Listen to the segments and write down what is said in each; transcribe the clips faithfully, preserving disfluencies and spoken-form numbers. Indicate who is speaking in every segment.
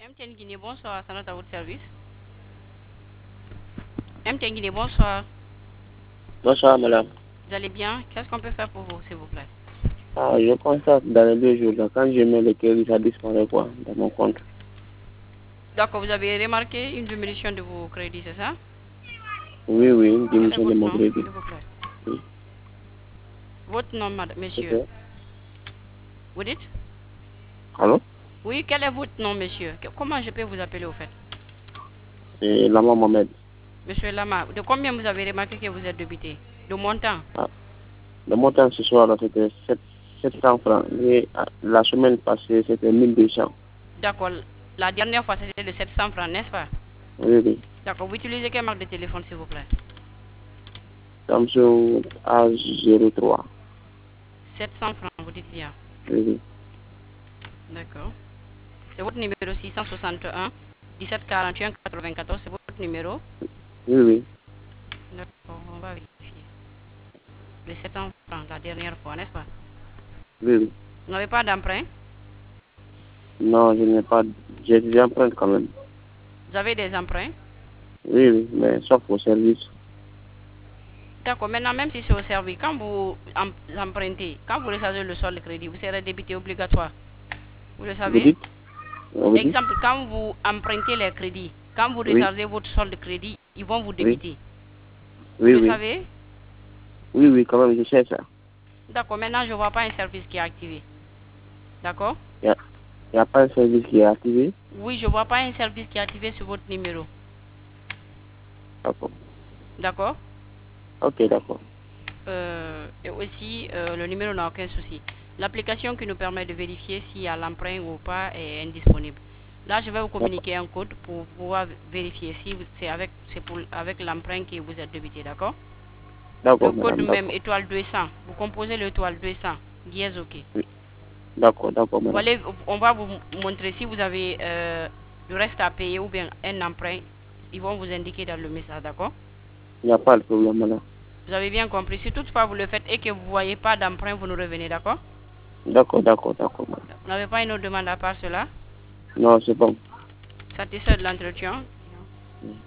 Speaker 1: M T N Guinée, bonsoir, ça note à votre service. M T N Guinée, bonsoir.
Speaker 2: Bonsoir, madame.
Speaker 1: Vous allez bien? Qu'est-ce qu'on peut faire pour vous, s'il vous plaît?
Speaker 2: Ah, je constate dans les deux jours, là, quand je mets le crédit, ça disparaît quoi, dans mon compte.
Speaker 1: D'accord, vous avez remarqué une diminution de vos crédits, c'est ça?
Speaker 2: Oui, oui, une
Speaker 1: Quel est
Speaker 2: diminution de
Speaker 1: votre
Speaker 2: mon
Speaker 1: nom,
Speaker 2: crédit.
Speaker 1: s'il vous plaît?
Speaker 2: Oui.
Speaker 1: Votre nom, madame, monsieur.
Speaker 2: Ok.
Speaker 1: Vous dites?
Speaker 2: Allô?
Speaker 1: Oui, quel est votre nom, monsieur? Que- Comment je peux vous appeler, au fait?
Speaker 2: C'est Lama Mohamed.
Speaker 1: Monsieur Lama, de combien vous avez remarqué que vous êtes débité? De montant?
Speaker 2: Ah, le montant ce soir, là, c'était sept sept cents francs. Et ah, la semaine passée, c'était mille deux cents.
Speaker 1: D'accord, la dernière fois, c'était de sept cents francs, n'est-ce pas?
Speaker 2: Oui, oui.
Speaker 1: D'accord, vous utilisez quelle marque de téléphone, s'il vous plaît?
Speaker 2: Samsung A zéro trois.
Speaker 1: sept cents francs, vous dites bien.
Speaker 2: Oui, oui.
Speaker 1: D'accord. C'est votre numéro six cent soixante et un dix-sept quarante et un quatre-vingt-quatorze, c'est votre numéro?
Speaker 2: Oui, oui.
Speaker 1: D'accord, on va vérifier. Les sept cents francs, la dernière fois, n'est-ce pas?
Speaker 2: Oui, oui.
Speaker 1: Vous n'avez pas d'emprunt?
Speaker 2: Non, je n'ai pas. J'ai des empreintes quand même.
Speaker 1: Vous avez des emprunts?
Speaker 2: Oui, oui, mais sauf au service.
Speaker 1: D'accord, maintenant, même si c'est au service, quand vous em- empruntez, quand vous recevez le solde de crédit, vous serez débité obligatoire. Vous le
Speaker 2: Vous
Speaker 1: savez?
Speaker 2: dites? Vous dites?
Speaker 1: Exemple, quand vous empruntez les crédits, quand vous
Speaker 2: Oui,
Speaker 1: rechargez votre solde de crédit, ils vont vous
Speaker 2: oui,
Speaker 1: débiter. Vous
Speaker 2: oui,
Speaker 1: le
Speaker 2: oui.
Speaker 1: savez?
Speaker 2: Oui, oui, quand même, je sais ça.
Speaker 1: D'accord, maintenant, je ne vois pas un service qui est activé. D'accord?
Speaker 2: Il n'y a, a pas un service qui est activé.
Speaker 1: Oui, je ne vois pas un service qui est activé sur votre numéro.
Speaker 2: D'accord.
Speaker 1: D'accord?
Speaker 2: Ok, d'accord.
Speaker 1: Euh, et aussi, euh, le numéro n'a aucun souci. L'application qui nous permet de vérifier s'il y a l'emprunt ou pas est indisponible. Là, je vais vous
Speaker 2: D'accord,
Speaker 1: communiquer un code pour pouvoir vérifier si c'est avec, c'est pour, avec l'emprunt que vous êtes débité, d'accord? Le
Speaker 2: d'accord,
Speaker 1: code
Speaker 2: madame,
Speaker 1: même,
Speaker 2: d'accord.
Speaker 1: étoile deux cents. Vous composez l'étoile deux cents, dièse OK.
Speaker 2: Oui. D'accord, d'accord,
Speaker 1: Vous
Speaker 2: madame.
Speaker 1: allez, on va vous montrer si vous avez euh, le reste à payer ou bien un emprunt. Ils vont vous indiquer dans le message, d'accord?
Speaker 2: Il n'y a pas de problème, madame.
Speaker 1: Vous avez bien compris. Si toutefois vous le faites et que vous ne voyez pas d'emprunt, vous nous revenez, d'accord?
Speaker 2: D'accord, d'accord, d'accord, madame.
Speaker 1: Vous n'avez pas une autre demande à part cela?
Speaker 2: Non, c'est bon.
Speaker 1: Satisfait de l'entretien?
Speaker 2: Mm.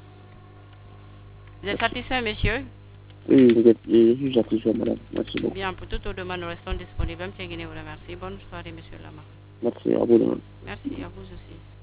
Speaker 1: Vous êtes
Speaker 2: Merci.
Speaker 1: satisfait, monsieur?
Speaker 2: Oui, vous êtes, je suis satisfait, madame. Merci beaucoup.
Speaker 1: Bien, pour toutes vos demandes, nous restons disponibles. M. Guinée vous remercie. Bonne soirée, monsieur Lama.
Speaker 2: Merci à vous, madame.
Speaker 1: Merci à vous aussi.